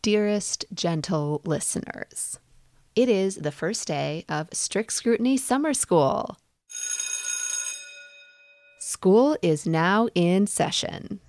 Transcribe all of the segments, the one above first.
Dearest, gentle listeners, it is the first day of Strict Scrutiny Summer School. School is now in session.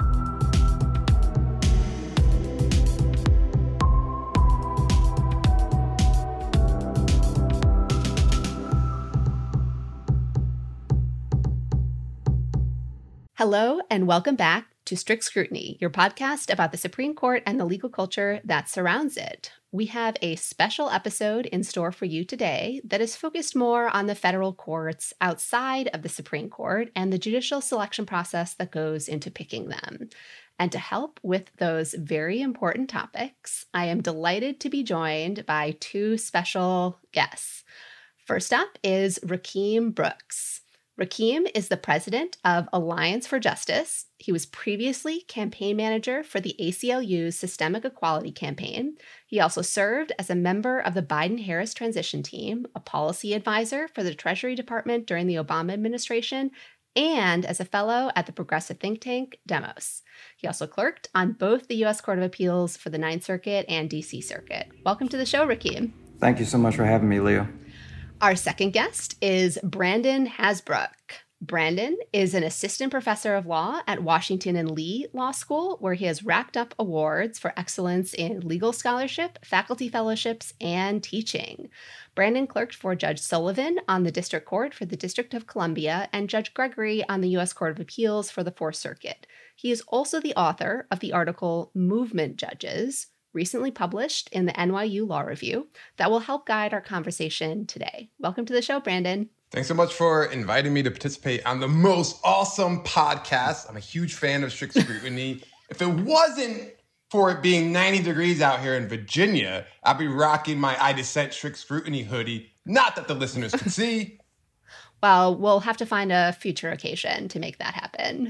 Hello, and welcome back to Strict Scrutiny, your podcast about the Supreme Court and the legal culture that surrounds it. We have a special episode in store for you today that is focused more on the federal courts outside of the Supreme Court and the judicial selection process that goes into picking them. And to help with those very important topics, I am delighted to be joined by two special guests. First up is Rakeem Brooks. Rakeem is the president of Alliance for Justice. He was previously campaign manager for the ACLU's Systemic Equality Campaign. He also served as a member of the Biden-Harris transition team, a policy advisor for the Treasury Department during the Obama administration, and as a fellow at the progressive think tank Demos. He also clerked on both the U.S. Court of Appeals for the Ninth Circuit and D.C. Circuit. Welcome to the show, Rakeem. Thank you so much for having me, Leo. Our second guest is Brandon Hasbrouck. Brandon is an assistant professor of law at Washington and Lee Law School, where he has racked up awards for excellence in legal scholarship, faculty fellowships, and teaching. Brandon clerked for Judge Sullivan on the District Court for the District of Columbia and Judge Gregory on the U.S. Court of Appeals for the Fourth Circuit. He is also the author of the article Movement Judges, recently published in the NYU Law Review, that will help guide our conversation today. Welcome to the show, Brandon. Thanks so much for inviting me to participate on the most awesome podcast. I'm a huge fan of Strict Scrutiny. If it wasn't for it being 90 degrees out here in Virginia, I'd be rocking my I Dissent Strict Scrutiny hoodie. Not that the listeners could see. Well, we'll have to find a future occasion to make that happen.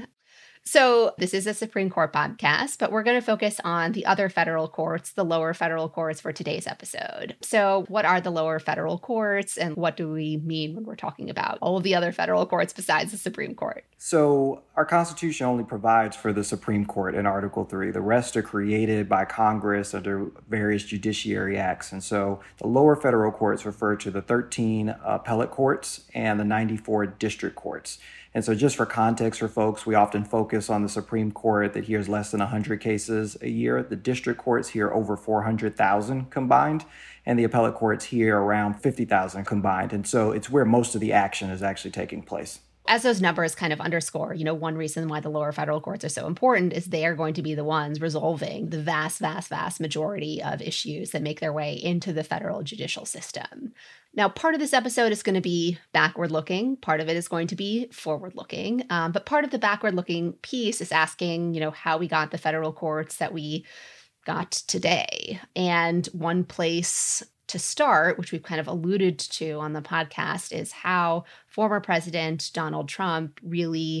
So this is a Supreme Court podcast, but we're going to focus on the other federal courts, the lower federal courts for today's episode. So what are the lower federal courts and what do we mean when we're talking about all of the other federal courts besides the Supreme Court? So our Constitution only provides for the Supreme Court in Article 3. The rest are created by Congress under various judiciary acts. And so the lower federal courts refer to the 13 appellate courts and the 94 district courts. And so just for context for folks, we often focus on the Supreme Court that hears less than 100 cases a year. The district courts hear over 400,000 combined, and the appellate courts hear around 50,000 combined. And so it's where most of the action is actually taking place. As those numbers kind of underscore, one reason why the lower federal courts are so important is they are going to be the ones resolving the vast, vast, vast majority of issues that make their way into the federal judicial system. Now, part of this episode is going to be backward-looking. Part of it is going to be forward-looking. But part of the backward-looking piece is asking, how we got the federal courts that we got today. And one place to start, which we've kind of alluded to on the podcast, is how former President Donald Trump really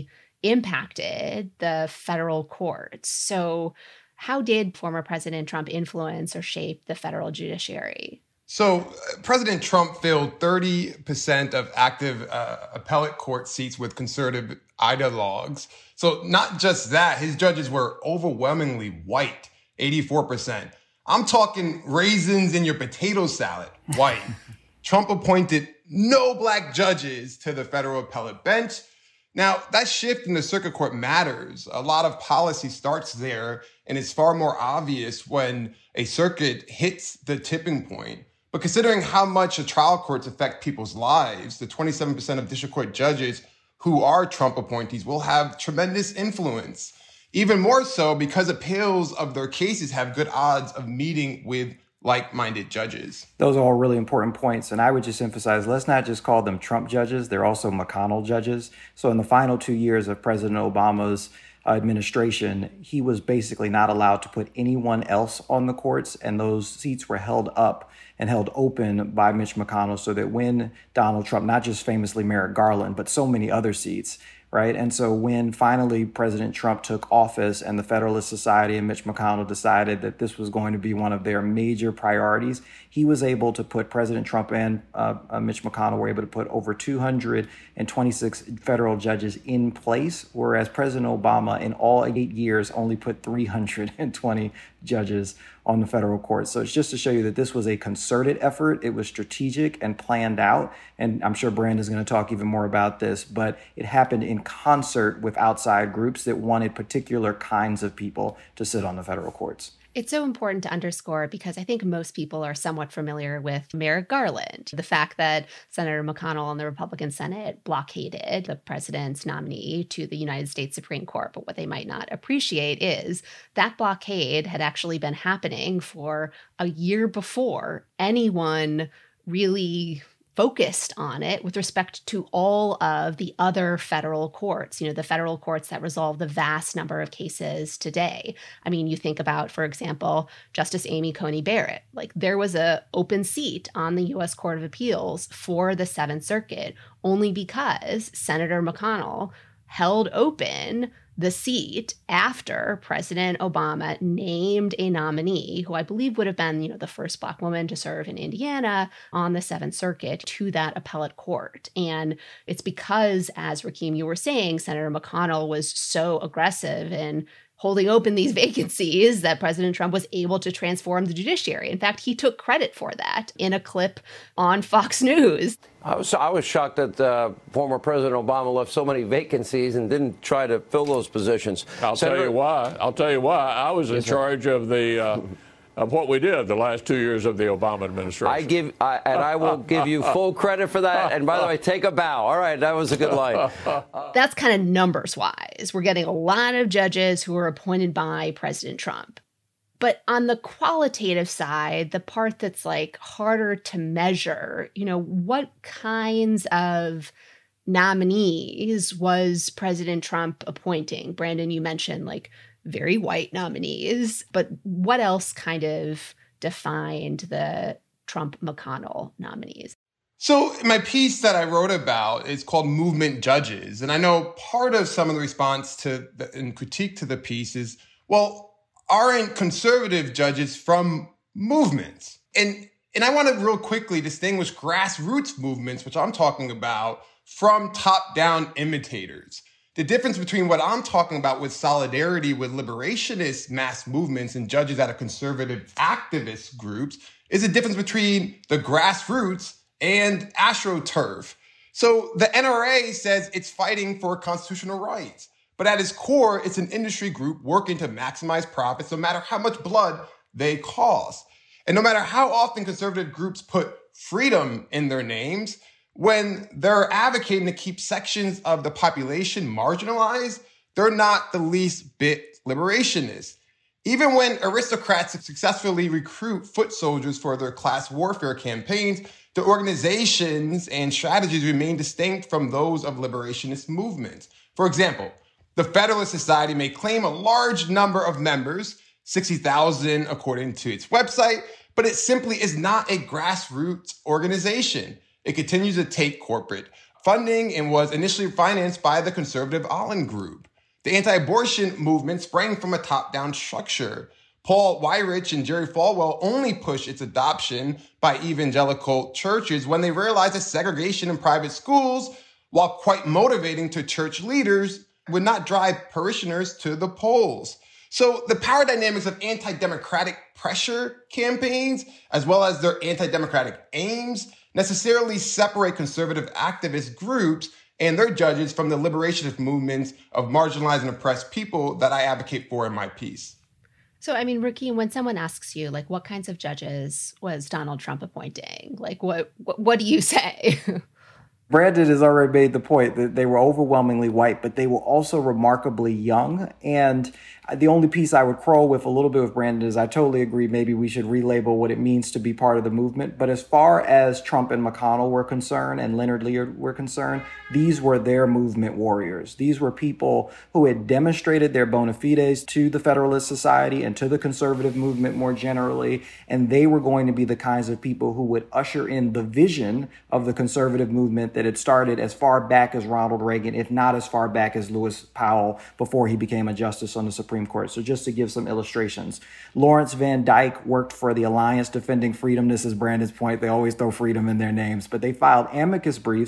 impacted the federal courts. So how did former President Trump influence or shape the federal judiciary? So President Trump filled 30% of active appellate court seats with conservative ideologues. So not just that, his judges were overwhelmingly white, 84%. I'm talking raisins in your potato salad, white. Trump appointed no black judges to the federal appellate bench. Now, that shift in the circuit court matters. A lot of policy starts there, and it's far more obvious when a circuit hits the tipping point. But considering how much the trial courts affect people's lives, the 27% of district court judges who are Trump appointees will have tremendous influence. Even more so because appeals of their cases have good odds of meeting with like-minded judges. Those are all really important points. And I would just emphasize, let's not just call them Trump judges. They're also McConnell judges. So in the final 2 years of President Obama's administration, he was basically not allowed to put anyone else on the courts. And those seats were held up and held open by Mitch McConnell so that when Donald Trump, not just famously Merrick Garland, but so many other seats, right? And so when finally President Trump took office and the Federalist Society and Mitch McConnell decided that this was going to be one of their major priorities, he was able to put President Trump and Mitch McConnell were able to put over 226 federal judges in place, whereas President Obama in all 8 years only put 320 judges on the federal court. So it's just to show you that this was a concerted effort. It was strategic and planned out. And I'm sure Brandon's going to talk even more about this, but it happened in concert with outside groups that wanted particular kinds of people to sit on the federal courts. It's so important to underscore because I think most people are somewhat familiar with Merrick Garland. The fact that Senator McConnell and the Republican Senate blockaded the president's nominee to the United States Supreme Court. But what they might not appreciate is that blockade had actually been happening for a year before anyone really focused on it with respect to all of the other federal courts, the federal courts that resolve the vast number of cases today. I mean, you think about, for example, Justice Amy Coney Barrett. Like, there was an open seat on the U.S. Court of Appeals for the Seventh Circuit only because Senator McConnell held open the seat after President Obama named a nominee who I believe would have been, the first Black woman to serve in Indiana on the Seventh Circuit to that appellate court. And it's because, as Rakeem, you were saying, Senator McConnell was so aggressive in holding open these vacancies that President Trump was able to transform the judiciary. In fact, he took credit for that in a clip on Fox News. I was shocked that former President Obama left so many vacancies and didn't try to fill those positions. I'll tell you why. I was in charge of the of what we did the last 2 years of the Obama administration. I will give you full credit for that. And by the way, take a bow. All right, that was a good line. That's kind of numbers wise. We're getting a lot of judges who are appointed by President Trump. But on the qualitative side, the part that's like harder to measure, what kinds of nominees was President Trump appointing? Brandon, you mentioned like very white nominees, but what else kind of defined the Trump-McConnell nominees? So my piece that I wrote about is called Movement Judges. And I know part of some of the response to and critique to the piece is, well, aren't conservative judges from movements? And I want to real quickly distinguish grassroots movements, which I'm talking about, from top-down imitators. The difference between what I'm talking about with solidarity with liberationist mass movements and judges out of conservative activist groups is the difference between the grassroots and AstroTurf. So the NRA says it's fighting for constitutional rights, but at its core, it's an industry group working to maximize profits no matter how much blood they cost. And no matter how often conservative groups put freedom in their names, when they're advocating to keep sections of the population marginalized, they're not the least bit liberationist. Even when aristocrats successfully recruit foot soldiers for their class warfare campaigns, their organizations and strategies remain distinct from those of liberationist movements. For example, the Federalist Society may claim a large number of members, 60,000 according to its website, but it simply is not a grassroots organization. It continues to take corporate funding and was initially financed by the conservative Allen Group. The anti-abortion movement sprang from a top-down structure. Paul Weyrich and Jerry Falwell only pushed its adoption by evangelical churches when they realized that segregation in private schools, while quite motivating to church leaders, would not drive parishioners to the polls. So the power dynamics of anti-democratic pressure campaigns, as well as their anti-democratic aims, necessarily separate conservative activist groups and their judges from the liberationist movements of marginalized and oppressed people that I advocate for in my piece. So, I mean, Rakeem, when someone asks you, like, what kinds of judges was Donald Trump appointing? Like, what do you say? Brandon has already made the point that they were overwhelmingly white, but they were also remarkably young. And the only piece I would quarrel with a little bit with Brandon is I totally agree maybe we should relabel what it means to be part of the movement. But as far as Trump and McConnell were concerned and Leonard Lear were concerned, these were their movement warriors. These were people who had demonstrated their bona fides to the Federalist Society and to the conservative movement more generally. And they were going to be the kinds of people who would usher in the vision of the conservative movement that had started as far back as Ronald Reagan, if not as far back as Lewis Powell before he became a justice on the Supreme Court. So just to give some illustrations, Lawrence Van Dyke worked for the Alliance Defending Freedom. This is Brandon's point. They always throw freedom in their names, but they filed amicus briefs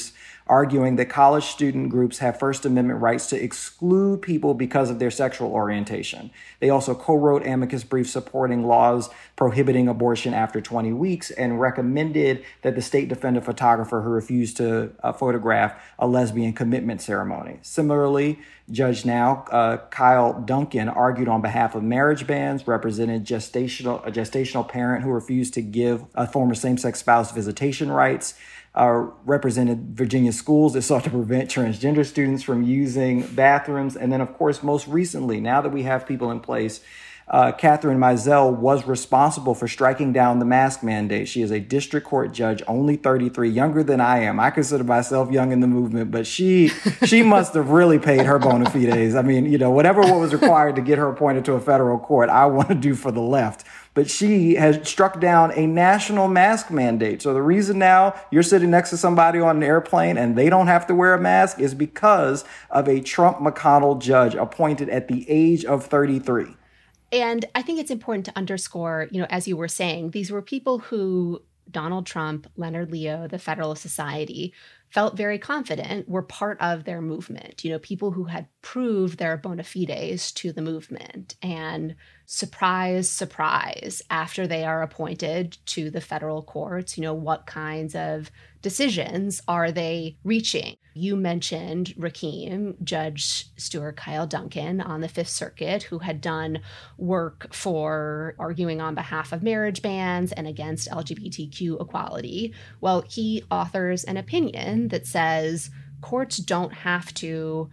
arguing that college student groups have First Amendment rights to exclude people because of their sexual orientation. They also co-wrote amicus briefs supporting laws prohibiting abortion after 20 weeks and recommended that the state defend a photographer who refused to photograph a lesbian commitment ceremony. Similarly, Judge now Kyle Duncan argued on behalf of marriage bans, represented a gestational parent who refused to give a former same-sex spouse visitation rights, represented Virginia schools that sought to prevent transgender students from using bathrooms. And then, of course, most recently, now that we have people in place, Catherine Mizell was responsible for striking down the mask mandate. She is a district court judge, only 33, younger than I am. I consider myself young in the movement, but she must have really paid her bona fides. I mean, whatever what was required to get her appointed to a federal court, I want to do for the left. But she has struck down a national mask mandate. So the reason now you're sitting next to somebody on an airplane and they don't have to wear a mask is because of a Trump-McConnell judge appointed at the age of 33. And I think it's important to underscore, as you were saying, these were people who Donald Trump, Leonard Leo, the Federalist Society felt very confident were part of their movement, people who had proved their bona fides to the movement. And surprise, surprise, after they are appointed to the federal courts, what kinds of decisions are they reaching? You mentioned Rakeem, Judge Stuart Kyle Duncan on the Fifth Circuit, who had done work for arguing on behalf of marriage bans and against LGBTQ equality. Well, he authors an opinion that says courts don't have to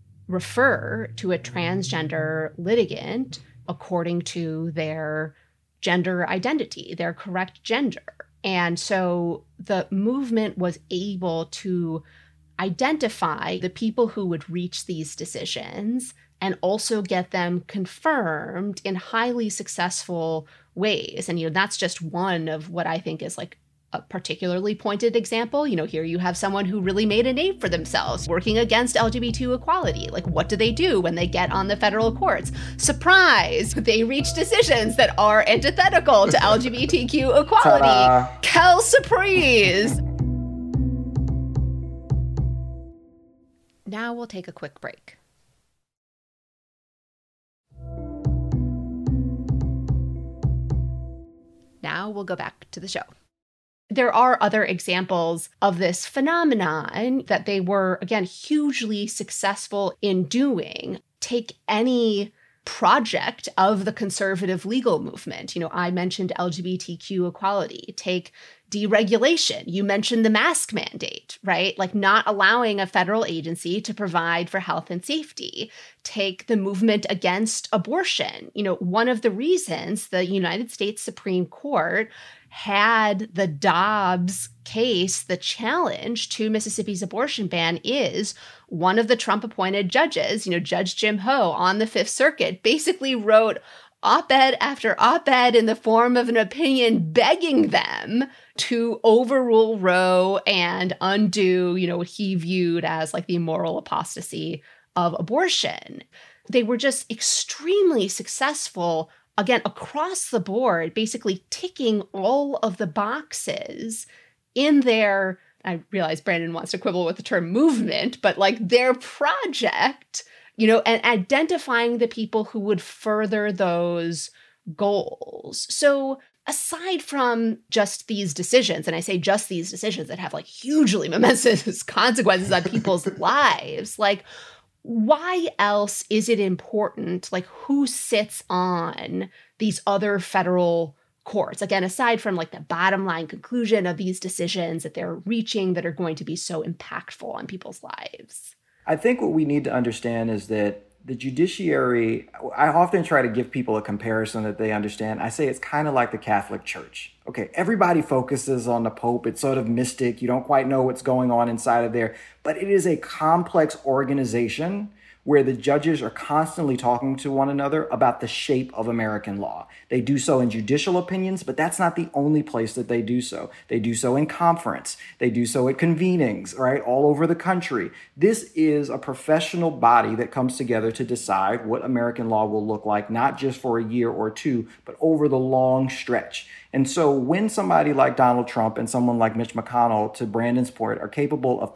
refer to a transgender litigant according to their gender identity, their correct gender. And so the movement was able to identify the people who would reach these decisions and also get them confirmed in highly successful ways. And, that's just one of what I think is like a particularly pointed example. Here you have someone who really made a name for themselves working against LGBT equality. Like, what do they do when they get on the federal courts? Surprise! They reach decisions that are antithetical to LGBTQ equality. Ta-da. Quelle surprise! Now we'll take a quick break. Now we'll go back to the show. There are other examples of this phenomenon that they were, again, hugely successful in doing. Take any project of the conservative legal movement. I mentioned LGBTQ equality. Take deregulation. You mentioned the mask mandate, right? Like not allowing a federal agency to provide for health and safety. Take the movement against abortion. One of the reasons the United States Supreme Court had the Dobbs case, the challenge to Mississippi's abortion ban, is one of the Trump-appointed judges, Judge Jim Ho on the Fifth Circuit, basically wrote op-ed after op-ed in the form of an opinion begging them to overrule Roe and undo, what he viewed as like the moral apostasy of abortion. They were just extremely successful, again, across the board, basically ticking all of the boxes in their, I realize Brandon wants to quibble with the term movement, but like their project, and identifying the people who would further those goals. So aside from just these decisions, and I say just these decisions that have like hugely momentous consequences on people's lives, like why else is it important, like who sits on these other federal courts? Again, aside from like the bottom line conclusion of these decisions that they're reaching that are going to be so impactful on people's lives. I think what we need to understand is that the judiciary, I often try to give people a comparison that they understand. I say it's kind of like the Catholic Church. Okay, everybody focuses on the Pope. It's sort of mystic. You don't quite know what's going on inside of there. But it is a complex organization where the judges are constantly talking to one another about the shape of American law. They do so in judicial opinions, but that's not the only place that they do so. They do so in conference. They do so at convenings, right, all over the country. This is a professional body that comes together to decide what American law will look like, not just for a year or two, but over the long stretch. And so when somebody like Donald Trump and someone like Mitch McConnell, to Brandon's point, are capable of putting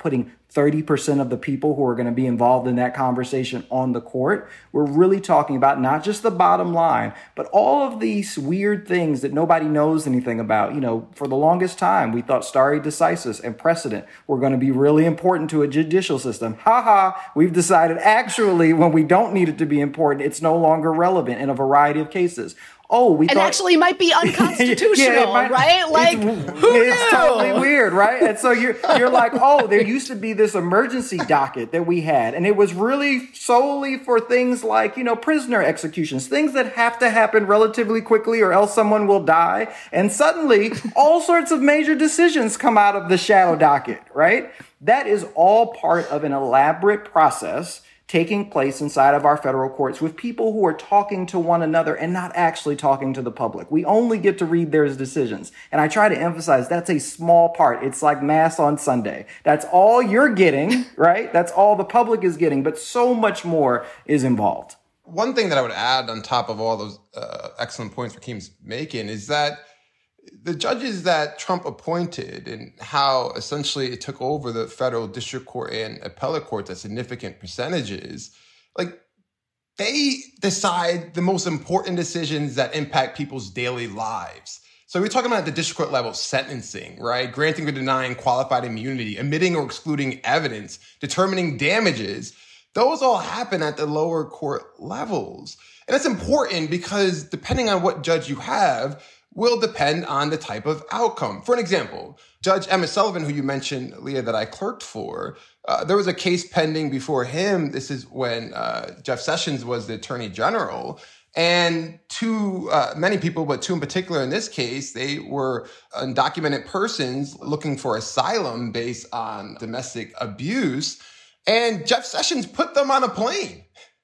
30% of the people who are going to be involved in that conversation on the court. We're really talking about not just the bottom line, but all of these weird things that nobody knows anything about. You know, for the longest time, we thought stare decisis and precedent were going to be really important to a judicial system. We've decided actually when we don't need it to be important, it's no longer relevant in a variety of cases. And actually might be unconstitutional, right? Like, it's totally weird, right? And so you're like, oh, there used to be this emergency docket that we had, and it was really solely for things like, you know, prisoner executions, things that have to happen relatively quickly or else someone will die. And suddenly, all sorts of major decisions come out of the shadow docket, right? That is all part of an elaborate process taking place inside of our federal courts with people who are talking to one another and not actually talking to the public. We only get to read their decisions. And I try to emphasize that's a small part. It's like Mass on Sunday. That's all you're getting, right? That's all the public is getting, but so much more is involved. One thing that I would add on top of all those excellent points Rakeem's making is that the judges that Trump appointed and how essentially it took over the federal district court and appellate courts at significant percentages, like they decide the most important decisions that impact people's daily lives. So we're talking about the district court level sentencing, right? Granting or denying qualified immunity, admitting or excluding evidence, determining damages. Those all happen at the lower court levels. And that's important because depending on what judge you have, will depend on the type of outcome. For an example, Judge Emma Sullivan, who you mentioned, Leah, that I clerked for, there was a case pending before him. This is when Jeff Sessions was the Attorney General. And many people, but two in particular in this case, they were undocumented persons looking for asylum based on domestic abuse. And Jeff Sessions put them on a plane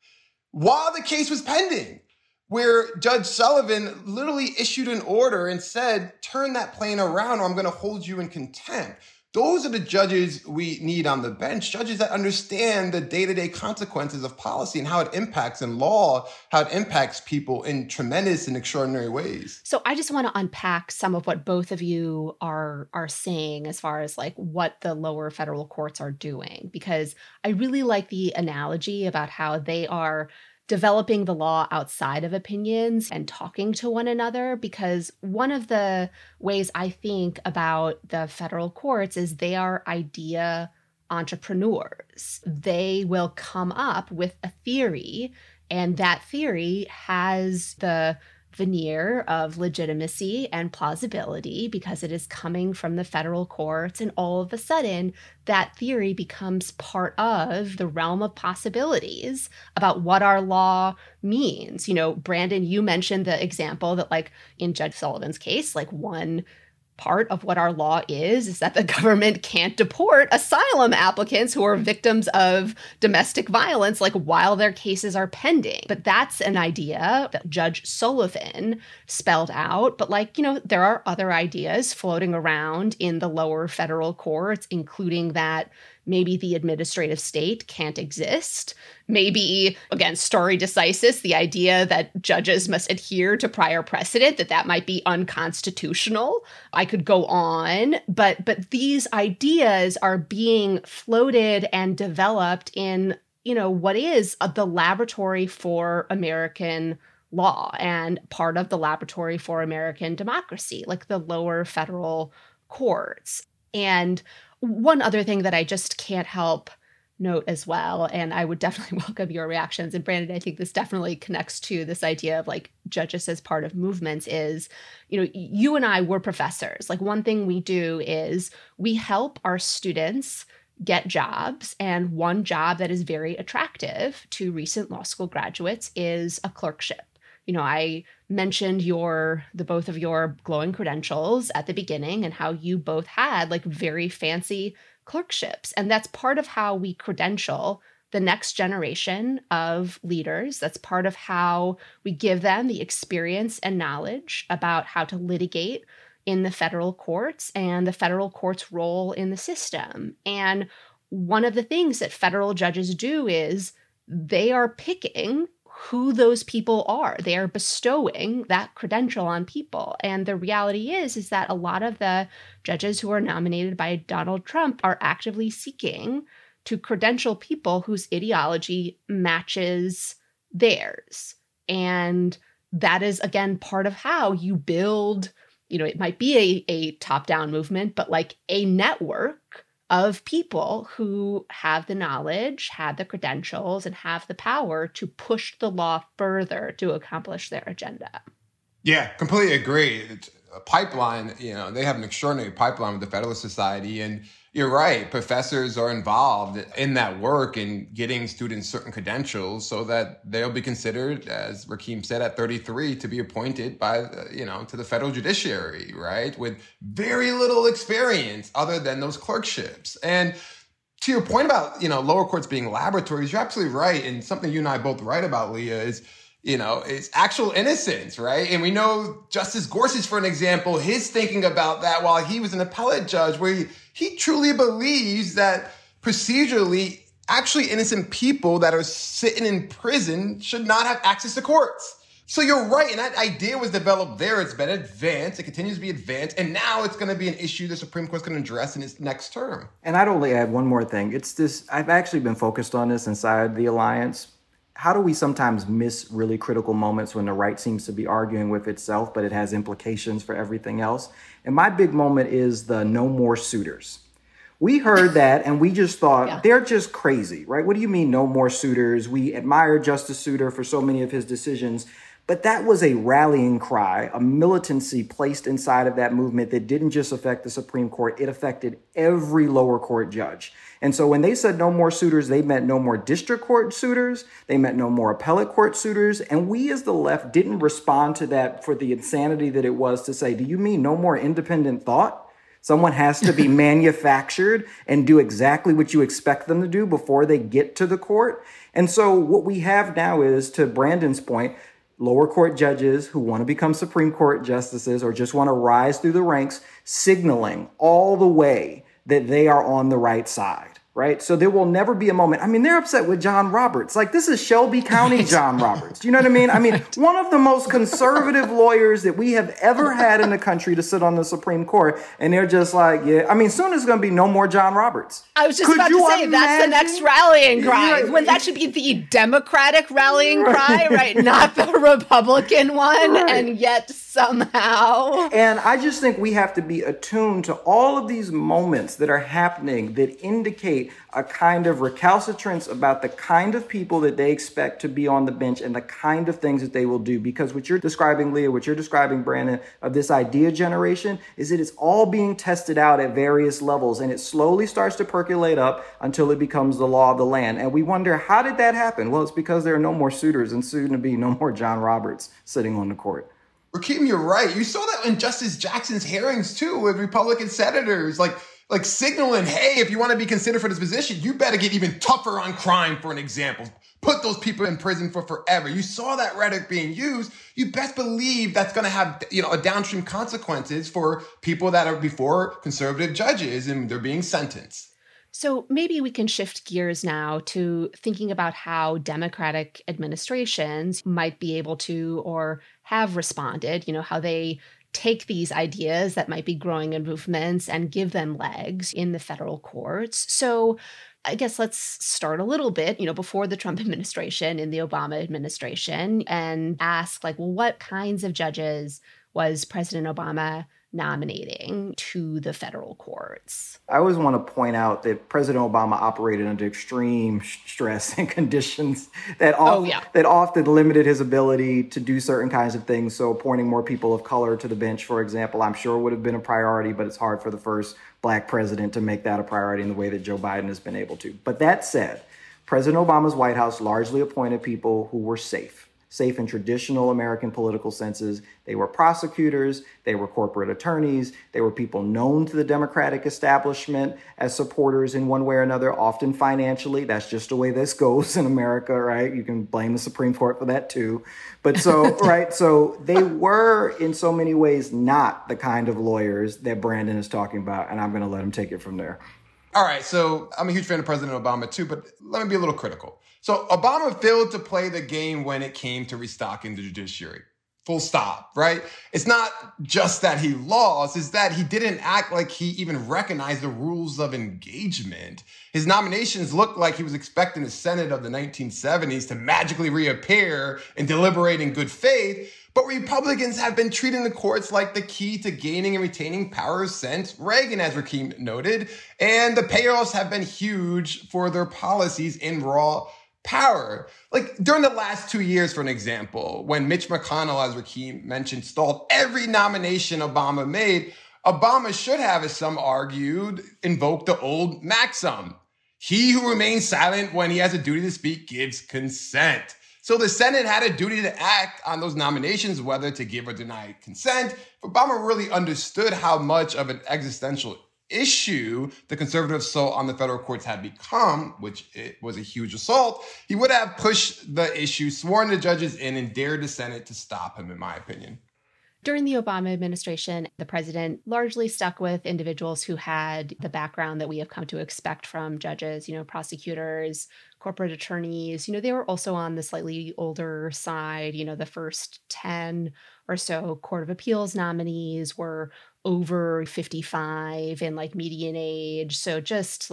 while the case was pending, where Judge Sullivan literally issued an order and said, turn that plane around or I'm going to hold you in contempt. Those are the judges we need on the bench, judges that understand the day-to-day consequences of policy and how it impacts in law, how it impacts people in tremendous and extraordinary ways. So I just want to unpack some of what both of you are saying as far as like what the lower federal courts are doing, because I really like the analogy about how they are developing the law outside of opinions and talking to one another, because one of the ways I think about the federal courts is they are idea entrepreneurs. They will come up with a theory, and that theory has the veneer of legitimacy and plausibility because it is coming from the federal courts, and all of a sudden that theory becomes part of the realm of possibilities about what our law means. You know, Brandon, you mentioned the example that like in Judge Sullivan's case, like one part of what our law is that the government can't deport asylum applicants who are victims of domestic violence, like while their cases are pending. But that's an idea that Judge Sullivan spelled out. But like, you know, there are other ideas floating around in the lower federal courts, including that maybe the administrative state can't exist. Maybe, again, stare decisis, the idea that judges must adhere to prior precedent, that might be unconstitutional. I could go on, but these ideas are being floated and developed in, you know, what is the laboratory for American law and part of the laboratory for American democracy, like the lower federal courts. And one other thing that I just can't help note as well, and I would definitely welcome your reactions, and Brandon, I think this definitely connects to this idea of like judges as part of movements, is, you know, you and I were professors. Like one thing we do is we help our students get jobs, and one job that is very attractive to recent law school graduates is a clerkship. You know, I mentioned the both of your glowing credentials at the beginning and how you both had like very fancy clerkships. And that's part of how we credential the next generation of leaders. That's part of how we give them the experience and knowledge about how to litigate in the federal courts and the federal court's role in the system. And one of the things that federal judges do is they are picking who those people are. They are bestowing that credential on people. And the reality is that a lot of the judges who are nominated by Donald Trump are actively seeking to credential people whose ideology matches theirs. And that is, again, part of how you build, it might be a top-down movement, but like a network of people who have the knowledge, have the credentials, and have the power to push the law further to accomplish their agenda. Yeah, completely agree. It's a pipeline, they have an extraordinary pipeline with the Federalist Society. And you're right, professors are involved in that work in getting students certain credentials so that they'll be considered, as Rakeem said, at 33 to be appointed by, to the federal judiciary, right? With very little experience other than those clerkships. And to your point about, lower courts being laboratories, you're absolutely right. And something you and I both write about, Leah, is it's actual innocence, right? And we know Justice Gorsuch, for an example, his thinking about that while he was an appellate judge, where he truly believes that procedurally, actually innocent people that are sitting in prison should not have access to courts. So you're right. And that idea was developed there. It's been advanced. It continues to be advanced. And now it's going to be an issue the Supreme Court's going to address in its next term. And I'd only add one more thing. It's this, I've actually been focused on this inside the alliance. How do we sometimes miss really critical moments when the right seems to be arguing with itself, but it has implications for everything else? And my big moment is the no more suitors. We heard that and we just thought, they're just crazy, right? What do you mean no more suitors? We admire Justice Souter for so many of his decisions, but that was a rallying cry, a militancy placed inside of that movement that didn't just affect the Supreme Court, it affected every lower court judge. And so when they said no more suitors, they meant no more district court suitors. They meant no more appellate court suitors. And we as the left didn't respond to that for the insanity that it was to say, do you mean no more independent thought? Someone has to be manufactured and do exactly what you expect them to do before they get to the court. And so what we have now is, to Brandon's point, lower court judges who want to become Supreme Court justices or just want to rise through the ranks, signaling all the way that they are on the right side, right? So there will never be a moment. I mean, they're upset with John Roberts. Like, this is Shelby County John Roberts. Do you know what I mean? I mean, one of the most conservative lawyers that we have ever had in the country to sit on the Supreme Court. And they're just like, yeah. I mean, soon there's going to be no more John Roberts. I was just about to say, that's the next rallying cry. When that should be the Democratic rallying cry, right? Not the Republican one. Right. And yet somehow. And I just think we have to be attuned to all of these moments that are happening that indicate a kind of recalcitrance about the kind of people that they expect to be on the bench and the kind of things that they will do. Because what you're describing, Leah, what you're describing, Brandon, of this idea generation is that it's all being tested out at various levels, and it slowly starts to percolate up until it becomes the law of the land. And we wonder, how did that happen? Well, it's because there are no more suitors and soon to be no more John Roberts sitting on the court. Rakeem, you're right. You saw that in Justice Jackson's hearings, too, with Republican senators, like signaling, hey, if you want to be considered for this position, you better get even tougher on crime, for an example. Put those people in prison for forever. You saw that rhetoric being used. You best believe that's going to have, a downstream consequences for people that are before conservative judges and they're being sentenced. So maybe we can shift gears now to thinking about how Democratic administrations might be able to or have responded, how they take these ideas that might be growing in movements and give them legs in the federal courts. So I guess let's start a little bit, before the Trump administration, in the Obama administration, and ask, what kinds of judges was President Obama nominating to the federal courts? I always want to point out that President Obama operated under extreme stress and conditions that often limited his ability to do certain kinds of things. So appointing more people of color to the bench, for example, I'm sure would have been a priority, but it's hard for the first Black president to make that a priority in the way that Joe Biden has been able to. But that said, President Obama's White House largely appointed people who were safe in traditional American political senses. They were prosecutors, they were corporate attorneys, they were people known to the Democratic establishment as supporters in one way or another, often financially. That's just the way this goes in America, right? You can blame the Supreme Court for that too. But so, right, so they were in so many ways not the kind of lawyers that Brandon is talking about, and I'm going to let him take it from there. All right, so I'm a huge fan of President Obama too, but let me be a little critical. So Obama failed to play the game when it came to restocking the judiciary. Full stop, right? It's not just that he lost, it's that he didn't act like he even recognized the rules of engagement. His nominations looked like he was expecting the Senate of the 1970s to magically reappear and deliberate in good faith, but Republicans have been treating the courts like the key to gaining and retaining power since Reagan, as Rakeem noted, and the payoffs have been huge for their policies in raw power. Like during the last 2 years, for an example, when Mitch McConnell, as Rakeem mentioned, stalled every nomination Obama made, Obama should have, as some argued, invoked the old maxim. He who remains silent when he has a duty to speak gives consent. So the Senate had a duty to act on those nominations, whether to give or deny consent. If Obama really understood how much of an existential issue the conservatives saw on the federal courts had become, which it was a huge assault, he would have pushed the issue, sworn the judges in, and dared the Senate to stop him, in my opinion. During the Obama administration, the president largely stuck with individuals who had the background that we have come to expect from judges, prosecutors, corporate attorneys. They were also on the slightly older side. The first 10 or so Court of Appeals nominees were over 55 in median age. So just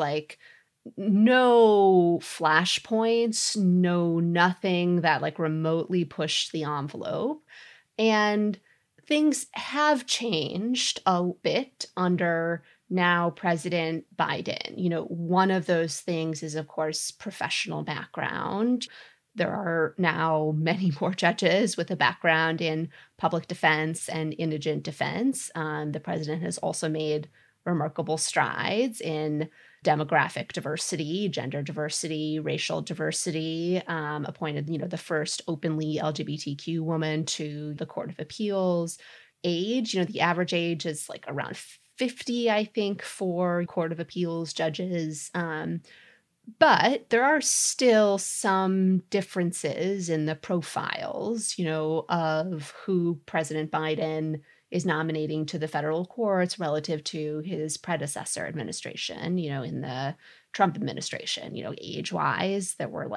no flashpoints, nothing that remotely pushed the envelope. And things have changed a bit under now President Biden. One of those things is, of course, professional background. There are now many more judges with a background in public defense and indigent defense. The president has also made remarkable strides in demographic diversity, gender diversity, racial diversity, appointed, the first openly LGBTQ woman to the Court of Appeals. Age, the average age is around 50, I think, for Court of Appeals judges. But there are still some differences in the profiles, of who President Biden is nominating to the federal courts relative to his predecessor administration, in the Trump administration. Age-wise, there were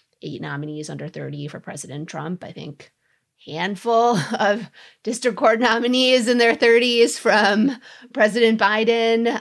8 nominees under 30 for President Trump. I think handful of district court nominees in their 30s from President Biden.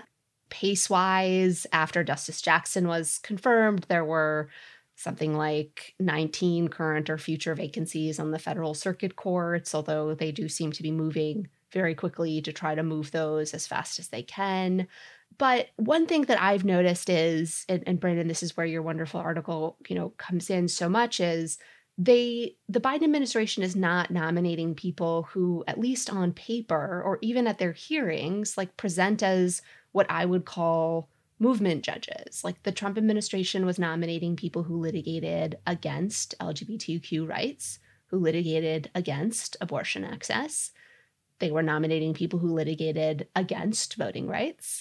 Pace-wise, after Justice Jackson was confirmed, there were something like 19 current or future vacancies on the federal circuit courts, although they do seem to be moving very quickly to try to move those as fast as they can. But one thing that I've noticed is, and Brandon, this is where your wonderful article, comes in so much, is the Biden administration is not nominating people who, at least on paper or even at their hearings, present as what I would call movement judges. The Trump administration was nominating people who litigated against LGBTQ rights, who litigated against abortion access. They were nominating people who litigated against voting rights.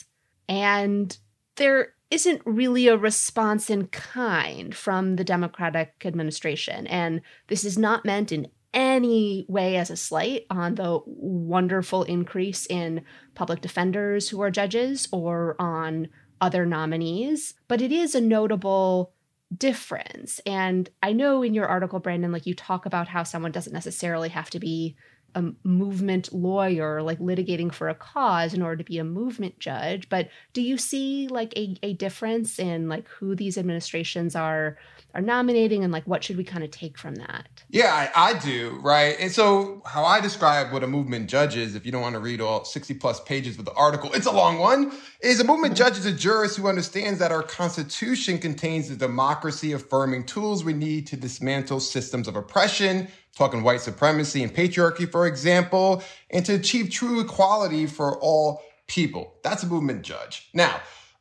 And there isn't really a response in kind from the Democratic administration. And this is not meant in any way as a slight on the wonderful increase in public defenders who are judges or on other nominees, but it is a notable difference. And I know in your article, Brandon, you talk about how someone doesn't necessarily have to be a movement lawyer, litigating for a cause in order to be a movement judge. But do you see a difference in who these administrations are nominating and what should we kind of take from that? Yeah, I do, right? And so how I describe what a movement judge is, if you don't want to read all 60 plus pages of the article, it's a long one, is a movement judge is a jurist who understands that our Constitution contains the democracy affirming tools we need to dismantle systems of oppression, talking white supremacy and patriarchy, for example, and to achieve true equality for all people. That's a movement judge. Now,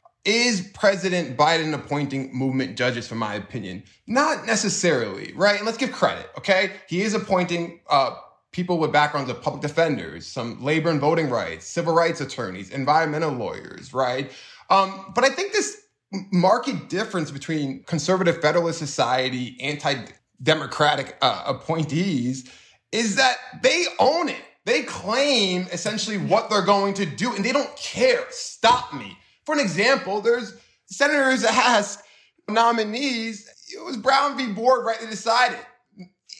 is President Biden appointing movement judges, from my opinion? Not necessarily, right? And let's give credit, okay? He is appointing people with backgrounds of public defenders, some labor and voting rights, civil rights attorneys, environmental lawyers, right? But I think this marked difference between conservative Federalist Society, anti-democratic appointees is that they own it. They claim essentially what they're going to do, and they don't care. Stop me. For an example, there's senators ask nominees, it was Brown v. Board rightly decided.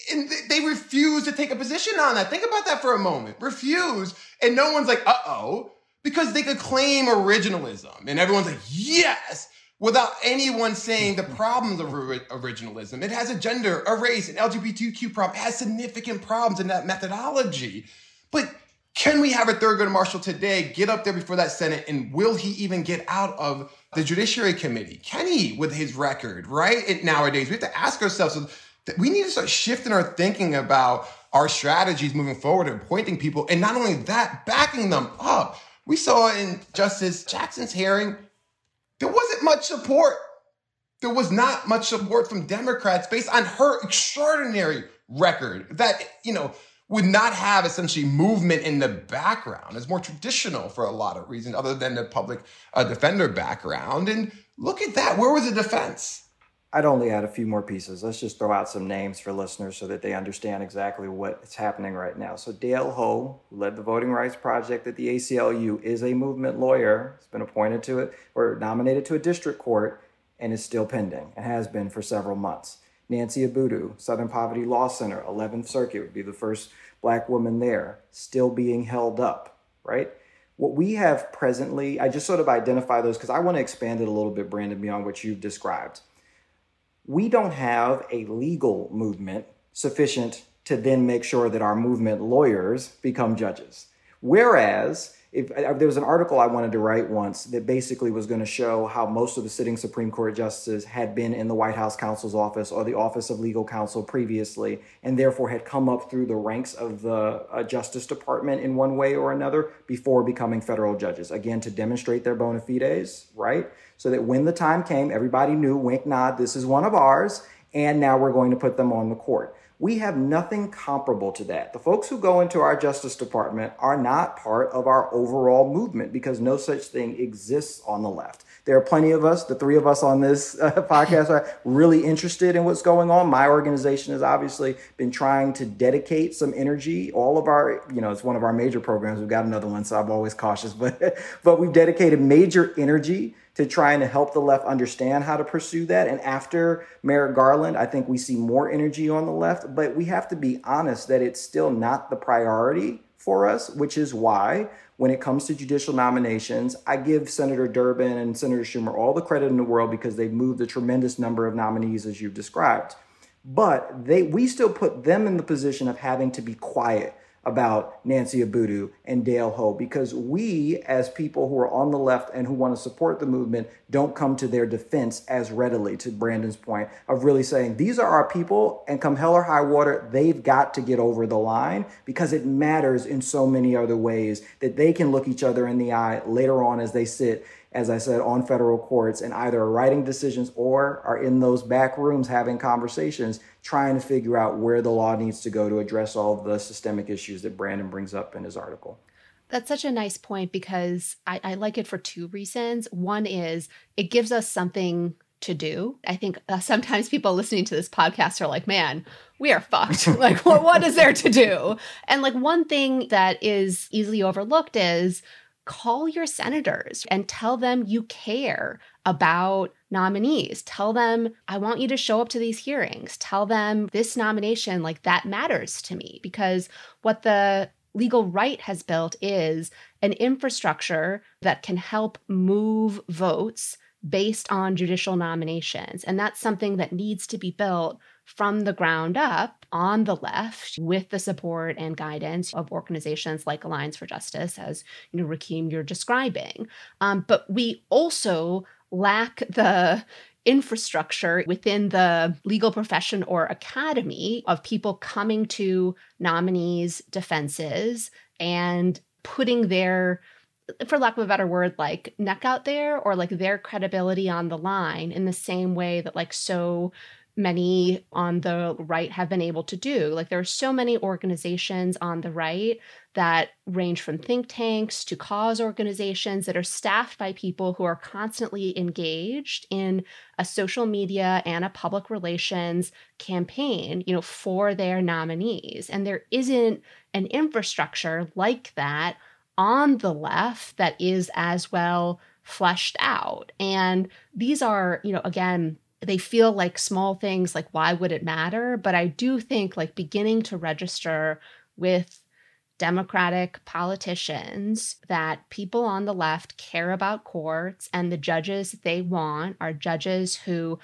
And they refuse to take a position on that. Think about that for a moment. Refuse. And no one's like, uh-oh, because they could claim originalism. And everyone's like, yes, without anyone saying the problems of originalism. It has a gender, a race, an LGBTQ problem. It has significant problems in that methodology. But can we have a Thurgood Marshall today get up there before that Senate, and will he even get out of the Judiciary Committee? Can he, with his record, right? And nowadays, we have to ask ourselves, that we need to start shifting our thinking about our strategies moving forward and appointing people. And not only that, backing them up. We saw in Justice Jackson's hearing, there wasn't much support. There was not much support from Democrats based on her extraordinary record that, would not have essentially movement in the background. It's more traditional for a lot of reasons other than the public defender background. And look at that. Where was the defense? I'd only add a few more pieces. Let's just throw out some names for listeners so that they understand exactly what's happening right now. So Dale Ho, who led the Voting Rights Project at the ACLU, is a movement lawyer. He's been appointed to it or nominated to a district court and is still pending and has been for several months. Nancy Abudu, Southern Poverty Law Center, 11th Circuit, would be the first Black woman there, still being held up, right? What we have presently, I just sort of identify those because I want to expand it a little bit, Brandon, beyond what you've described. We don't have a legal movement sufficient to then make sure that our movement lawyers become judges. Whereas, there was an article I wanted to write once that basically was going to show how most of the sitting Supreme Court justices had been in the White House counsel's office or the Office of Legal Counsel previously, and therefore had come up through the ranks of the Justice Department in one way or another before becoming federal judges. Again, to demonstrate their bona fides, right? So that when the time came, everybody knew, wink, nod, this is one of ours, and now we're going to put them on the court. We have nothing comparable to that. The folks who go into our Justice Department are not part of our overall movement because no such thing exists on the left. There are plenty of us, the three of us on this podcast are really interested in what's going on. My organization has obviously been trying to dedicate some energy. All of our, it's one of our major programs. We've got another one, so I'm always cautious, but we've dedicated major energy to trying to help the left understand how to pursue that. And after Merrick Garland, I think we see more energy on the left, but we have to be honest that it's still not the priority for us, which is why when it comes to judicial nominations, I give Senator Durbin and Senator Schumer all the credit in the world because they've moved a tremendous number of nominees as you've described. But we still put them in the position of having to be quiet about Nancy Abudu and Dale Ho, because we, as people who are on the left and who want to support the movement, don't come to their defense as readily, to Brandon's point, of really saying, these are our people, and come hell or high water, they've got to get over the line, because it matters in so many other ways that they can look each other in the eye later on as they sit, as I said, on federal courts and either are writing decisions or are in those back rooms having conversations, trying to figure out where the law needs to go to address all of the systemic issues that Brandon brings up in his article. That's such a nice point because I like it for two reasons. One is it gives us something to do. I think sometimes people listening to this podcast are like, man, we are fucked. Like, what is there to do? And like one thing that is easily overlooked is call your senators and tell them you care about nominees. Tell them, I want you to show up to these hearings. Tell them this nomination, like that matters to me, because what the legal right has built is an infrastructure that can help move votes based on judicial nominations. And that's something that needs to be built from the ground up on the left with the support and guidance of organizations like Alliance for Justice, as Rakeem, you're describing. But we also lack the infrastructure within the legal profession or academy of people coming to nominees' defenses and putting their, for lack of a better word, like neck out there or like their credibility on the line in the same way that like so many on the right have been able to do. Like there are so many organizations on the right that range from think tanks to cause organizations that are staffed by people who are constantly engaged in a social media and a public relations campaign, for their nominees. And there isn't an infrastructure like that on the left that is as well fleshed out. And these are, again, they feel like small things, like why would it matter? But I do think like beginning to register with Democratic politicians that people on the left care about courts, and the judges they want are judges who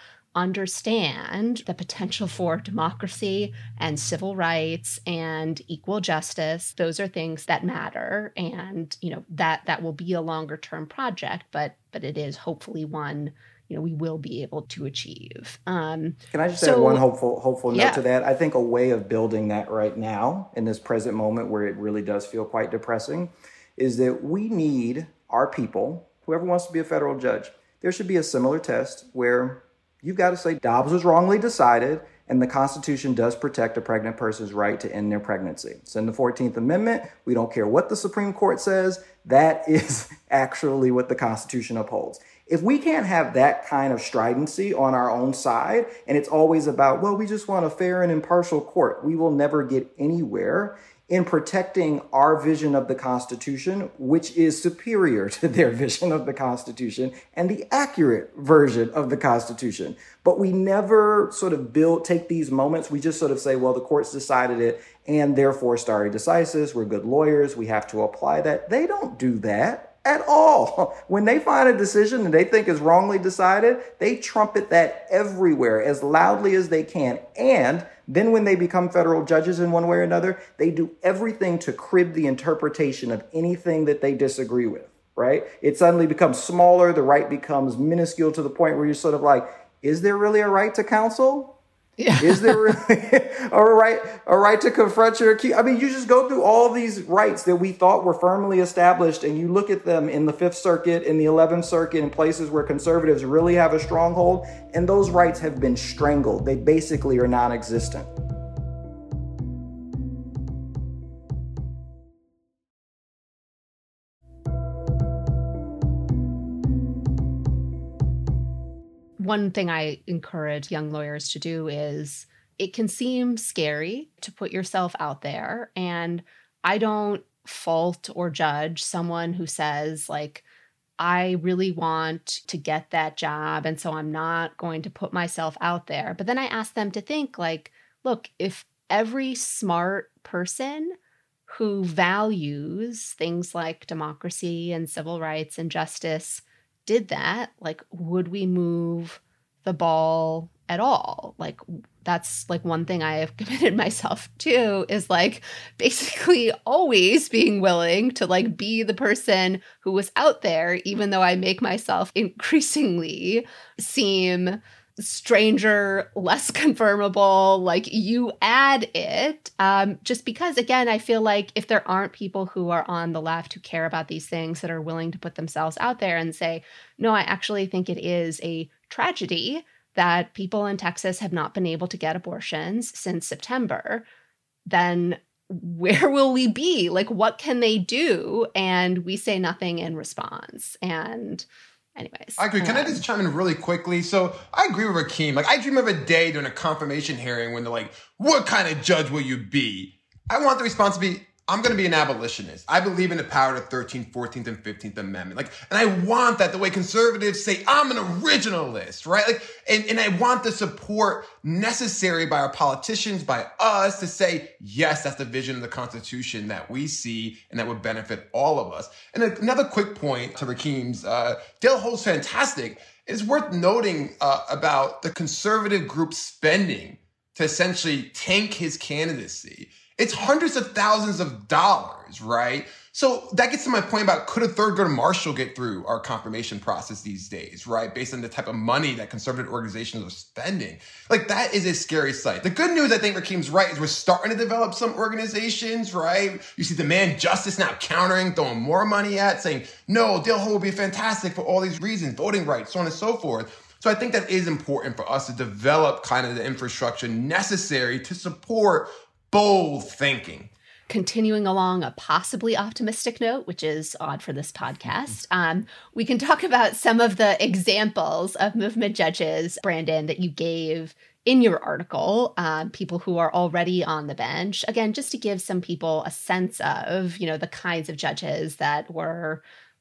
understand the potential for democracy and civil rights and equal justice. Those are things that matter, and that will be a longer term project, but it is hopefully one we will be able to achieve. Can I just add one hopeful note to that? I think a way of building that right now in this present moment where it really does feel quite depressing is that we need our people, whoever wants to be a federal judge, there should be a similar test where you've got to say Dobbs was wrongly decided and the Constitution does protect a pregnant person's right to end their pregnancy. It's in the 14th Amendment. We don't care what the Supreme Court says. That is actually what the Constitution upholds. If we can't have that kind of stridency on our own side, and it's always about, well, we just want a fair and impartial court, we will never get anywhere in protecting our vision of the Constitution, which is superior to their vision of the Constitution and the accurate version of the Constitution. But we never sort of take these moments. We just sort of say, well, the courts decided it, and therefore stare decisis, we're good lawyers, we have to apply that. They don't do that at all. When they find a decision that they think is wrongly decided, they trumpet that everywhere as loudly as they can. And then when they become federal judges in one way or another, they do everything to crib the interpretation of anything that they disagree with, right? It suddenly becomes smaller. The right becomes minuscule to the point where you're sort of like, is there really a right to counsel? Yeah. Is there really a right to confront your accused? I mean, you just go through all these rights that we thought were firmly established, and you look at them in the Fifth Circuit, in the 11th Circuit, in places where conservatives really have a stronghold, and those rights have been strangled. They basically are non-existent. One thing I encourage young lawyers to do is it can seem scary to put yourself out there. And I don't fault or judge someone who says, like, I really want to get that job, and so I'm not going to put myself out there. But then I ask them to think, like, look, if every smart person who values things like democracy and civil rights and justice did that, like, would we move the ball at all? Like, that's like one thing I have committed myself to is like basically always being willing to like be the person who was out there, even though I make myself increasingly seem stranger, less confirmable, like you add it, just because, again, I feel like if there aren't people who are on the left who care about these things that are willing to put themselves out there and say, no, I actually think it is a tragedy that people in Texas have not been able to get abortions since September, then where will we be? Like, what can they do? And we say nothing in response. And anyways. I agree. Can I just chime in really quickly? So I agree with Rakeem. Like, I dream of a day during a confirmation hearing when they're like, what kind of judge will you be? I want the response to be, I'm going to be an abolitionist. I believe in the power of the 13th, 14th, and 15th Amendment. Like, and I want that the way conservatives say, I'm an originalist, right? Like, and I want the support necessary by our politicians, by us to say, yes, that's the vision of the Constitution that we see and that would benefit all of us. And another quick point to Rakeem's, Dale Ho's fantastic. It's worth noting about the conservative group spending to essentially tank his candidacy. It's hundreds of thousands of dollars, right? So that gets to my point about could a Thurgood Marshall get through our confirmation process these days, right? Based on the type of money that conservative organizations are spending. Like, that is a scary sight. The good news, I think Rakeem's right, is we're starting to develop some organizations, right? You see Demand Justice now countering, throwing more money at, saying, no, Dale Ho will be fantastic for all these reasons, voting rights, so on and so forth. So I think that is important for us to develop kind of the infrastructure necessary to support bold thinking. Continuing along a possibly optimistic note, which is odd for this podcast, we can talk about some of the examples of movement judges, Brandon, that you gave in your article, people who are already on the bench. Again, just to give some people a sense of, the kinds of judges that were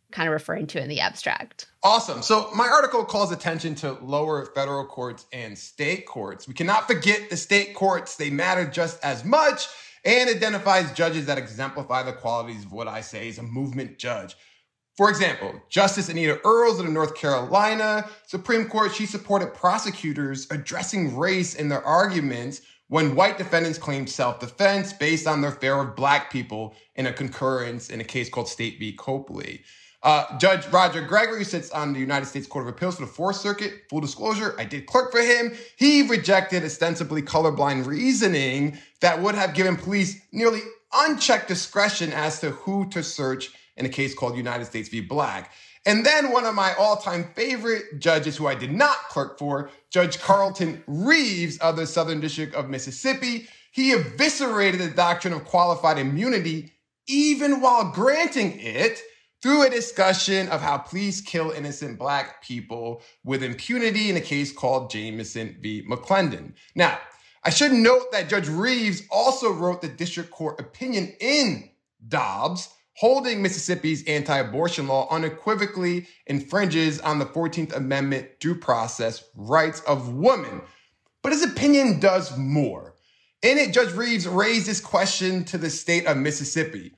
kind of referring to in the abstract. Awesome. So my article calls attention to lower federal courts and state courts. We cannot forget the state courts. They matter just as much, and identifies judges that exemplify the qualities of what I say is a movement judge. For example, Justice Anita Earls of the North Carolina Supreme Court, she supported prosecutors addressing race in their arguments when white defendants claimed self-defense based on their fear of black people in a concurrence in a case called State v. Copley. Judge Roger Gregory sits on the United States Court of Appeals for the Fourth Circuit. Full disclosure, I did clerk for him. He rejected ostensibly colorblind reasoning that would have given police nearly unchecked discretion as to who to search in a case called United States v. Black. And then one of my all-time favorite judges who I did not clerk for, Judge Carlton Reeves of the Southern District of Mississippi, he eviscerated the doctrine of qualified immunity even while granting it through a discussion of how police kill innocent black people with impunity in a case called Jameson v. McClendon. Now, I should note that Judge Reeves also wrote the district court opinion in Dobbs, holding Mississippi's anti-abortion law unequivocally infringes on the 14th Amendment due process rights of women. But his opinion does more. In it, Judge Reeves raised this question to the state of Mississippi.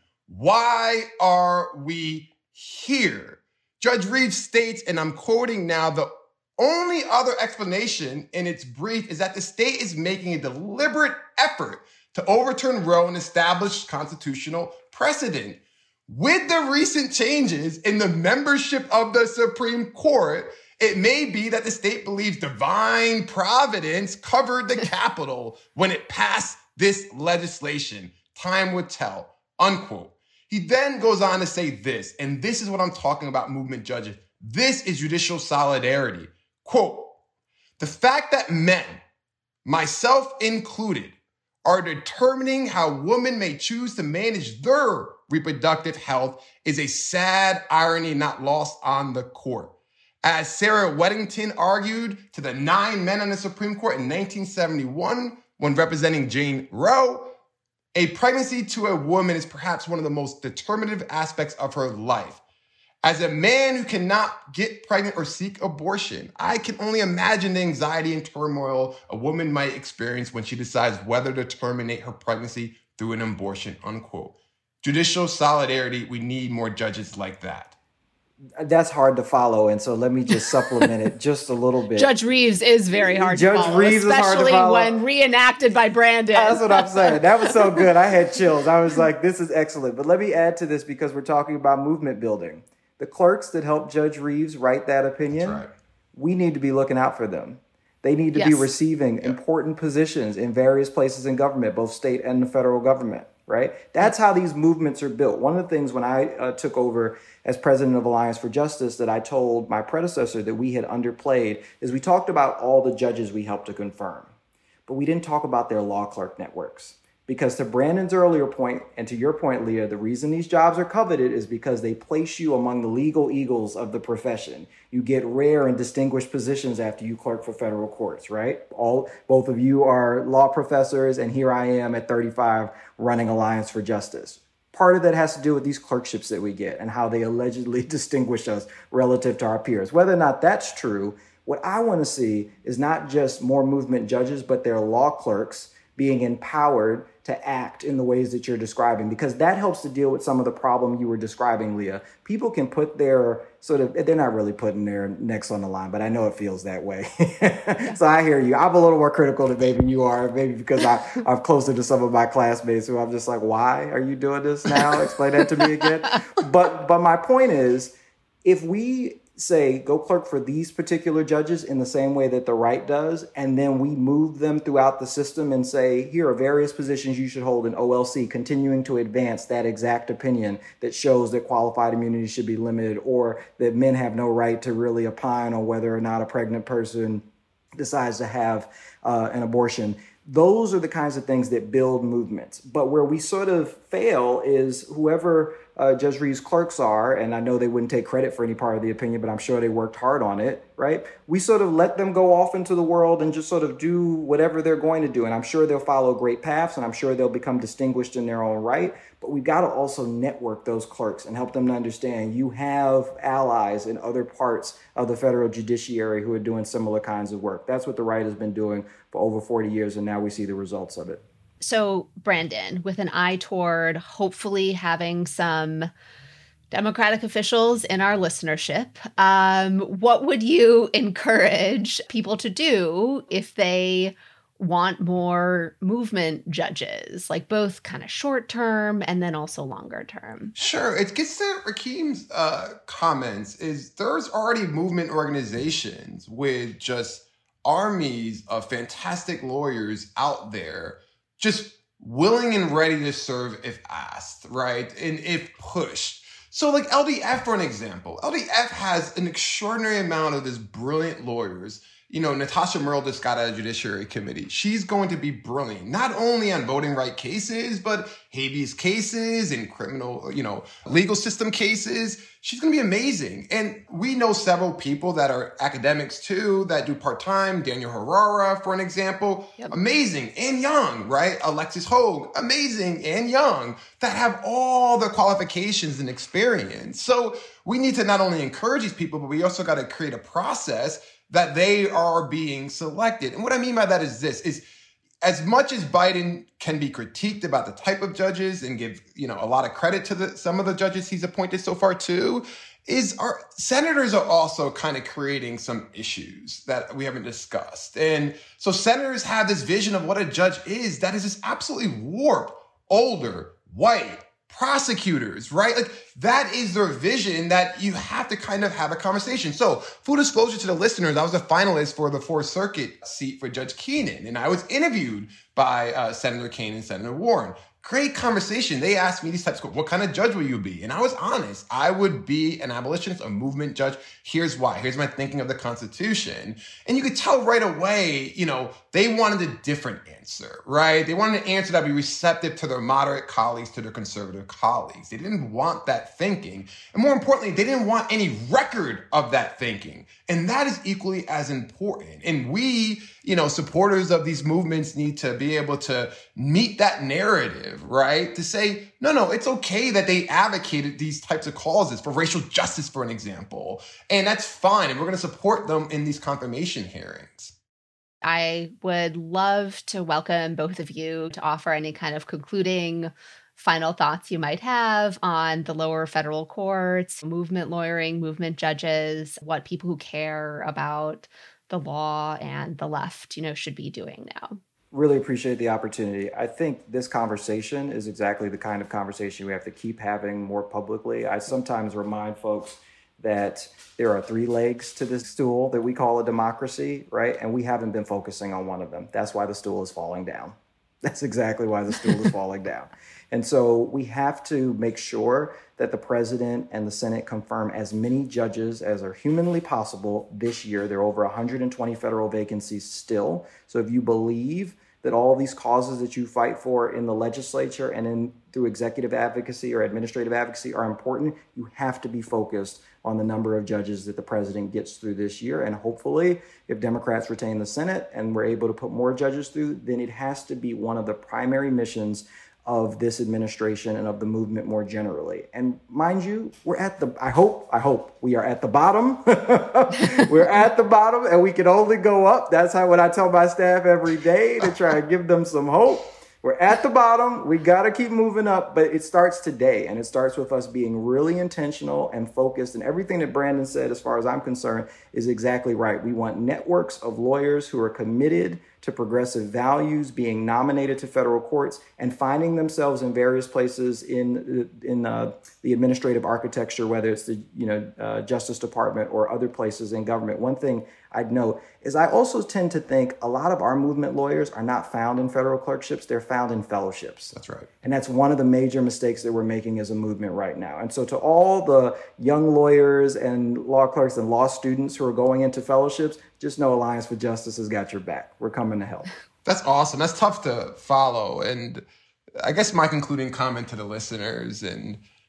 Why are we here? Judge Reeves states, and I'm quoting now, the only other explanation in its brief is that the state is making a deliberate effort to overturn Roe and establish constitutional precedent. With the recent changes in the membership of the Supreme Court, it may be that the state believes divine providence covered the Capitol when it passed this legislation. Time would tell, unquote. He then goes on to say this, and this is what I'm talking about, movement judges. This is judicial solidarity. Quote, the fact that men, myself included, are determining how women may choose to manage their reproductive health is a sad irony not lost on the court. As Sarah Weddington argued to the 9 men on the Supreme Court in 1971 when representing Jane Roe, a pregnancy to a woman is perhaps one of the most determinative aspects of her life. As a man who cannot get pregnant or seek abortion, I can only imagine the anxiety and turmoil a woman might experience when she decides whether to terminate her pregnancy through an abortion, unquote. Judicial solidarity, we need more judges like that. That's hard to follow, and so let me just supplement it just a little bit. Judge Reeves is very hard to follow, especially when reenacted by Brandon. That's what I'm saying. That was so good. I had chills. I was like, this is excellent. But let me add to this because we're talking about movement building. The clerks that helped Judge Reeves write that opinion, we need to be looking out for them. They need to be receiving important positions in various places in government, both state and the federal government, right? That's how these movements are built. One of the things when I took over as president of Alliance for Justice that I told my predecessor that we had underplayed is we talked about all the judges we helped to confirm, but we didn't talk about their law clerk networks. Because to Brandon's earlier point, and to your point, Leah, the reason these jobs are coveted is because they place you among the legal eagles of the profession. You get rare and distinguished positions after you clerk for federal courts, right? Both of you are law professors, and here I am at 35 running Alliance for Justice. Part of that has to do with these clerkships that we get and how they allegedly distinguish us relative to our peers. Whether or not that's true, what I want to see is not just more movement judges, but their law clerks being empowered to act in the ways that you're describing, because that helps to deal with some of the problem you were describing, Leah. People can put their they're not really putting their necks on the line, but I know it feels that way. So I hear you. I'm a little more critical than maybe you are, maybe because I'm closer to some of my classmates who I'm just like, why are you doing this now? Explain that to me again. But my point is, if we say, go clerk for these particular judges in the same way that the right does, and then we move them throughout the system and say, here are various positions you should hold in OLC, continuing to advance that exact opinion that shows that qualified immunity should be limited, or that men have no right to really opine on whether or not a pregnant person decides to have an abortion. Those are the kinds of things that build movements. But where we sort of fail is whoever Judge Reed's clerks are, and I know they wouldn't take credit for any part of the opinion, but I'm sure they worked hard on it, right? We sort of let them go off into the world and just sort of do whatever they're going to do. And I'm sure they'll follow great paths, and I'm sure they'll become distinguished in their own right. But we've got to also network those clerks and help them to understand you have allies in other parts of the federal judiciary who are doing similar kinds of work. That's what the right has been doing for over 40 years, and now we see the results of it. So, Brandon, with an eye toward hopefully having some Democratic officials in our listenership, what would you encourage people to do if they want more movement judges, like both kind of short term and then also longer term? Sure. It gets to Rakeem's comments is there's already movement organizations with just armies of fantastic lawyers out there just willing and ready to serve if asked, right? And if pushed. So like LDF, for an example, LDF has an extraordinary amount of this brilliant lawyers. You know, Natasha Merle just got out of Judiciary Committee. She's going to be brilliant, not only on voting right cases, but habeas cases and criminal, legal system cases. She's going to be amazing. And we know several people that are academics too, that do part-time. Daniel Herrera, for an example, amazing and young, right? Alexis Hogue, amazing and young, that have all the qualifications and experience. So we need to not only encourage these people, but we also got to create a process that they are being selected. And what I mean by that is this, is as much as Biden can be critiqued about the type of judges and give, a lot of credit to some of the judges he's appointed so far too, is our senators are also kind of creating some issues that we haven't discussed. And so senators have this vision of what a judge is that is just absolutely warped, older, white, prosecutors, right? Like that is their vision that you have to kind of have a conversation. So full disclosure to the listeners, I was a finalist for the Fourth Circuit seat for Judge Keenan, and I was interviewed by Senator Kaine and Senator Warren. Great conversation. They asked me these types of, what kind of judge will you be? And I was honest. I would be an abolitionist, a movement judge. Here's why. Here's my thinking of the Constitution. And you could tell right away, they wanted a different answer, right? They wanted an answer that would be receptive to their moderate colleagues, to their conservative colleagues. They didn't want that thinking. And more importantly, they didn't want any record of that thinking. And that is equally as important. And we, supporters of these movements need to be able to meet that narrative, right? To say, no, it's okay that they advocated these types of causes for racial justice, for an example. And that's fine. And we're going to support them in these confirmation hearings. I would love to welcome both of you to offer any kind of concluding final thoughts you might have on the lower federal courts, movement lawyering, movement judges, what people who care about the law and the left, should be doing now. Really appreciate the opportunity. I think this conversation is exactly the kind of conversation we have to keep having more publicly. I sometimes remind folks that there are three legs to this stool that we call a democracy, right? And we haven't been focusing on one of them. That's why the stool is falling down. That's exactly why the stool is falling down. And so we have to make sure that the president and the Senate confirm as many judges as are humanly possible this year. There are over 120 federal vacancies still. So if you believe that all these causes that you fight for in the legislature and through executive advocacy or administrative advocacy are important, you have to be focused on the number of judges that the president gets through this year. And hopefully, if Democrats retain the Senate and we're able to put more judges through, then it has to be one of the primary missions of this administration and of the movement more generally. And mind you, we're at the, I hope we are at the bottom. We're at the bottom and we can only go up. That's what I tell my staff every day to try and give them some hope. We're at the bottom. We got to keep moving up, but it starts today. And it starts with us being really intentional and focused. And everything that Brandon said, as far as I'm concerned, is exactly right. We want networks of lawyers who are committed to progressive values, being nominated to federal courts, and finding themselves in various places in the administrative architecture, whether it's the Justice Department or other places in government. One thing I'd note is I also tend to think a lot of our movement lawyers are not found in federal clerkships. They're found in fellowships. That's right. And that's one of the major mistakes that we're making as a movement right now. And so to all the young lawyers and law clerks and law students who are going into fellowships, just know Alliance for Justice has got your back. We're coming to help. That's awesome. That's tough to follow. And I guess my concluding comment to the listeners, and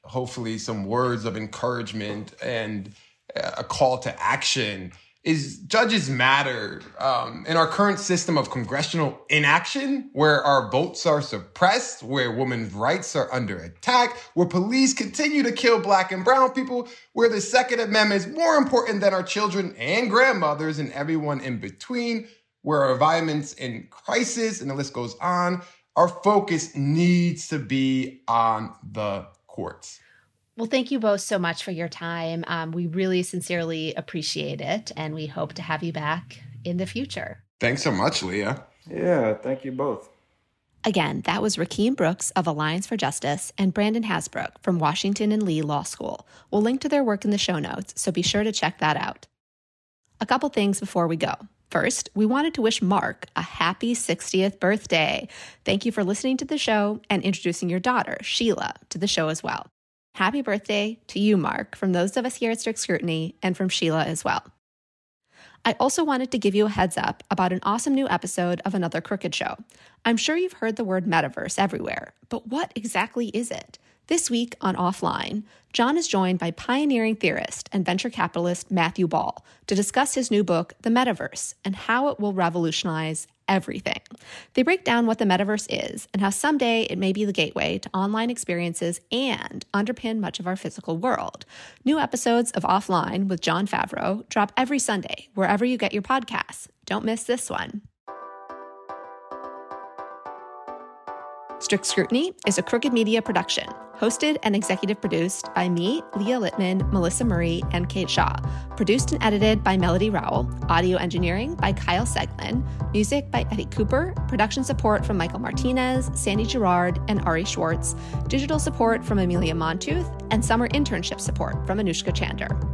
hopefully some words of encouragement and a call to action is judges matter. In our current system of congressional inaction, where our votes are suppressed, where women's rights are under attack, where police continue to kill Black and brown people, where the Second Amendment is more important than our children and grandmothers and everyone in between, where our environment's in crisis, and the list goes on, our focus needs to be on the courts. Well, thank you both so much for your time. We really sincerely appreciate it, and we hope to have you back in the future. Thanks so much, Leah. Yeah, thank you both. Again, that was Rakeem Brooks of Alliance for Justice and Brandon Hasbrook from Washington and Lee Law School. We'll link to their work in the show notes, so be sure to check that out. A couple things before we go. First, we wanted to wish Mark a happy 60th birthday. Thank you for listening to the show and introducing your daughter, Sheila, to the show as well. Happy birthday to you, Mark, from those of us here at Strict Scrutiny and from Sheila as well. I also wanted to give you a heads up about an awesome new episode of Another Crooked Show. I'm sure you've heard the word metaverse everywhere, but what exactly is it? This week on Offline, John is joined by pioneering theorist and venture capitalist Matthew Ball to discuss his new book, The Metaverse, and how it will revolutionize everything. They break down what the metaverse is and how someday it may be the gateway to online experiences and underpin much of our physical world. New episodes of Offline with Jon Favreau drop every Sunday, wherever you get your podcasts. Don't miss this one. Strict Scrutiny is a Crooked Media production, hosted and executive produced by me, Leah Littman, Melissa Murray, and Kate Shaw. Produced and edited by Melody Rowell. Audio engineering by Kyle Seglin. Music by Eddie Cooper. Production support from Michael Martinez, Sandy Girard, and Ari Schwartz. Digital support from Amelia Montooth. And summer internship support from Anushka Chander.